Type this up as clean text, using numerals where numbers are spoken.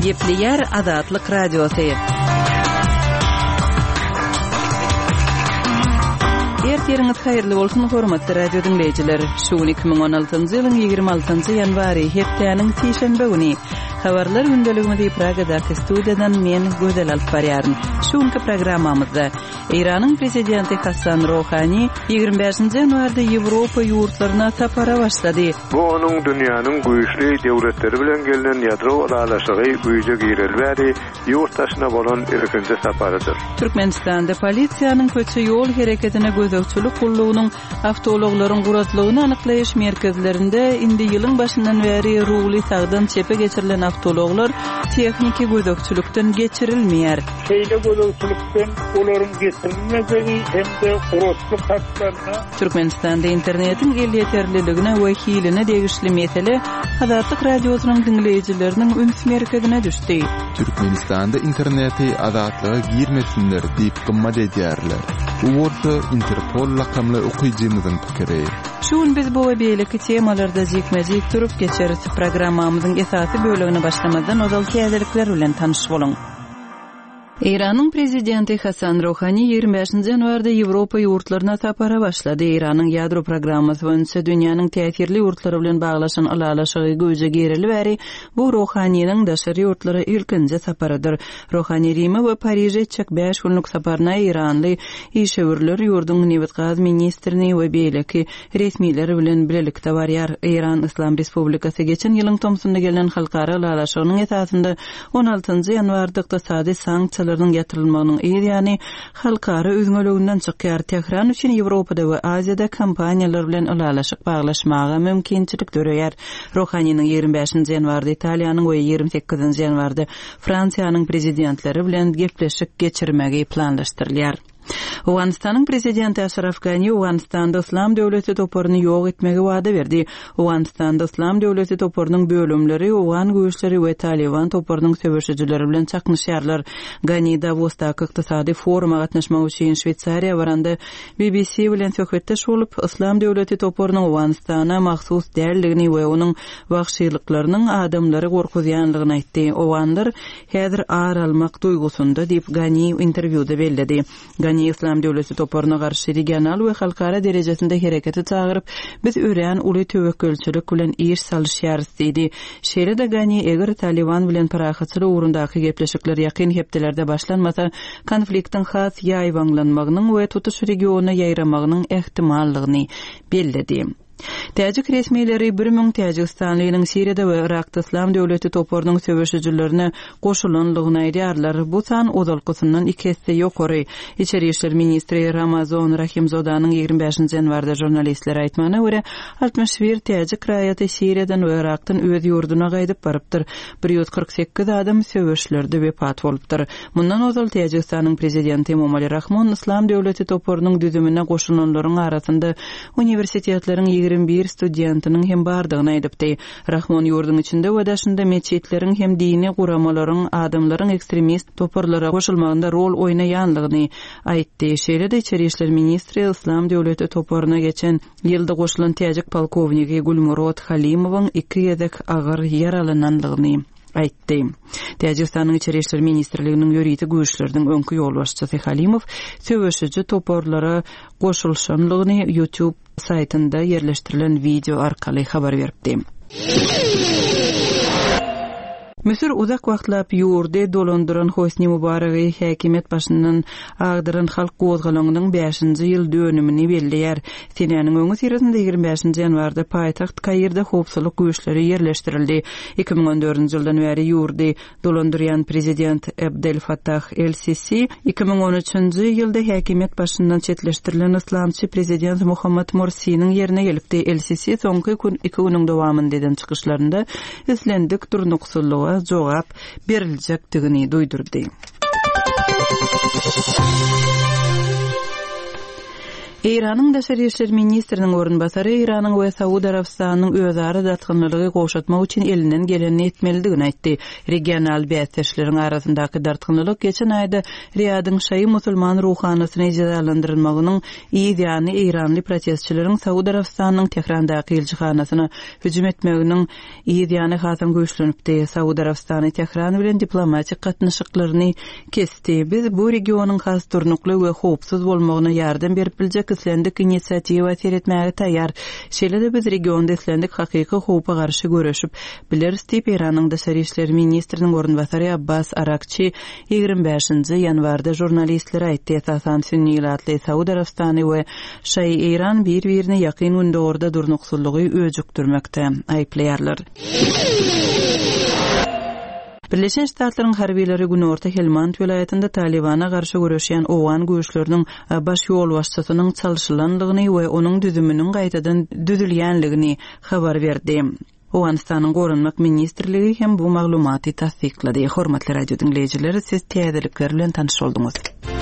Gepleyer Azatlyk Radiosu. Ertiriňiz haýyrly bolsun hormatly radio dinleýijiler. Şu 2016-njy ýylyň 26-njy ýanwary hepdeniň sişenbe güni habarlar gündeligini Pragadaky studiýadan men Gözel alyp barýaryn. Şuňky programmamyzda Iranyň prezidenti Hasan Rouhani 25-nji ýanwarda Ýewropa ýurtlaryna tapara başlady. Bu onuň dünýäniň güýçli döwletleri bilen gelinen ýadro aralaşygy güýje girilýäri ýurtdaşyna bolan ikinji saparydyr. Türkmenistanda polisiýanyň köçe ýol hereketine gözegçilik gullugynyň awtologlaryň guratlygyny anyklaýyş merkezlerinde indi ýylyň başyndan bäri ruhly sagdan çepe geçirilen awtologlar texniki gözegçilikden geçirilmeýär. Şeýle gözegçilikden olaryň geçirilmezigi hemde urusly hatlaryna Türkmenistanda internetiň el ýeterliligine we hiline degişli mesele Azatlyk radiosynyň dinleýijileriniň üns merkezine düşdi. Türkmenistanda interneti azatlyga girmesinler diýip gymmat edýärler. Bu bolsa Interpol lakamly okuyjymyzyň pikiri. Şuň biz bu we beýleki temalarda jekmejik turup geçeriz. Programmamyzyň esasy bölümine başlamadan ozal täzelikler bilen tanyş boluň. Iranyň prezidenti Hasan Rouhani 25-nji ýanwarda Ýewropa ýurtlaryna tapara başlady. Iranyň ýadro programmasy boýunça dünýäniň täsirli ýurtlary bilen baglaşan alalaşygy göze gerilýär. Bu Rouhanyň daşary ýurtlary ilkinji saparadyr. Rouhani Rime we Paryje çek 5 günlük saparyna Iranly işgörler ýurduň newet gaz ministrini we beýleki resmiýetleri bilen birlikde barýar. Iran Islam Respublikasy geçen ýylyň tomsunda gelen halkara alalaşygynyň esasynda 16-njy ýanwarda ykdysady sanksiýalaryň ýatyrilmagynyň ýa-ni halkara üzgünlüginden çykýar. Tehran üçin Ýewropada we Aziýada kompaniýalar bilen alalaşyk baglaşmaga mümkinçilik döreýär. Rouhanyň 25-nji ýanwarda Italiýanyň we 28-nji ýanwarda Fransiýanyň prezidentleri bilen gepleşik geçirmegi planlaşdyrylýar. Owganistanyň prezidenti Ashraf Ghani Owganistanda Islam döwleti toparyny ýok etmegi wada berdi. Owganistanda Islam döwleti toparynyň bölümleri Owgan güýçleri we Taliban toparynyň söwüşçileri bilen çaknyşýarlar. Ghani Davosdaky ykdysady foruma gatnaşmak üçin Şwetsariýa baranda BBC bilen söhbetdeş bolup Islam döwleti toparynyň Owganistana mahsus däldigini we onuň wagşylyklarynyň adamlary gorkuzýanlygyny aýtdy. Owganlar häzir ar almak duýgusunda diýip Ghani interwýuda belledi. Ghani İslam döwleti toparyna garşy regional we halkara derejesinde hereketi çagyryp biz ören uly töwekkülçilik bilen iş salýşýarys diýdi. Şeýle-de Ghani eger Taliban bilen parahatçylyk ugrundaky gepleşikler ýakyn hepdelerde başlanmasa konfliktiň has ýaýwanlanmagynyň we tutuş regionuna ýaýramagynyň ehtimallygyny belledi. Täjik resmiýetleri 1000 Täjikistanlynyň Siriýada we Irakda Islam döwleti toparynyň söwüşçilerine goşulanlygyny aýdýarlar. Bu san ozalkysyndan 2 hesse ýokary. İçeri işler ministri Ramazan Rahimzodanyň 25-nji ýanwarda jurnalistlere aýtmagyna görä 61 täjik raýaty Siriýadan we Irakdan öz ýurduna gaýdyp barypdyr. 148 adam söwüşlerde wepat bolupdyr. Mundan ozal Täjikistanyň prezidenti Emomali Rahmon Islam döwleti toparynyň düzümine goşulanlaryň arasynda universitetleriň 21 studentinin hem bardygyny aýdypdy. Rahmon ýurdun içinde we daşynda meçitleriň hem dini guramalaryň adamlaryň ekstremist toparlara goşulmagynda rol oýnaýanlygyny aýtdy. Şeýle-de içeri işler ministri Islam döwleti toparyna geçen ýylda goşulan täjik polkowniki Gulmurod Halimowyň 2 ýedek agyr yaralananlygyny aýtdy. Täjikistanyň içeri işler ministrliginiň ýöriýeti güýçleriniň öňkü ýol başçysy Halimow söwüşçi toparlara goşulşanlygyny YouTube saytynda yerleştirilen video arkaly habar beripdi. Misir uzak wagtlap ýurdy dolandyran Hosni Mubaraky häkimet başyndan agdyran halk gozgalygynyň 5-nji ýyl dönümini belleýär. Senäniň öňü sirasynda 25-nji ýanwarda paýtaxt Kairde howpsuzlyk güýçleri yerleşdirildi. 2014-nji ýyldan bäri ýurdy dolandyrýan prezident Abdel Fattah el-Sisi 2013-nji ýylda häkimet başyndan çetleşdirilen islamçy prezident Muhammad Morsi'niň ýerine gelipdi. El-Sisi soňky 2 güniň dowamında eden çykyşlarynda islendik durnuksuzlyga jogap beriljakdygyny duýdurdy. Iranyň Daşary işler ministriniň orunbasary Iranyň we Saudy Arabistanynyň özara datgynlygy goşatmak üçin elinden geleni etmelidigini aýtdy. Regional bäsleşleriň arasyndaky dartgynlyk geçen aýda Riyadyň şaý musulman ruhanasyny cezalandyrylmagynyň ýa-ni Iranly protestçileriň Saudy Arabistanynyň Tehrandaky elçihanasyna hüjüm etmeginiň ýa-ni hasam güýçlenipdi. Saudy Arabistany Tehran bilen diplomatik gatnaşyklaryny kesdi. Biz bu regionyň has turnukly we howpsuz bolmagyna ýardam berip biljek islendik inisiatiwa seretmäge taýýar. Şeýle-de biz regionda islendik hakyky howpa garşy görüşip bileriz diýip Iranyň Daşary işler ministriniň orunbasary Abbas Arakçy 25-nji ýanwarda jurnalistlere aýtdy. Esasan sünniýatly Saudy Arabistany we şaý Iran bir-birini ýakyn günde orada durnuksuzlygy öjükdirmekde aýplaýarlar. Birleşen Ştatlaryň harbiýleri Günorta Helmand vilayetinde Talibana garşy görüşýän owan güýçleriniň baş ýol başçysynyň çalyşylandygyny we onuň düzüminiň gaýtadan düzülýänligini habar berdi. Owganistanyň gorunmak ministrligi hem bu maglumaty tasdiklady. Hormatly radio dinleýijileri, siz täzelikler bilen tanış bolduňuz.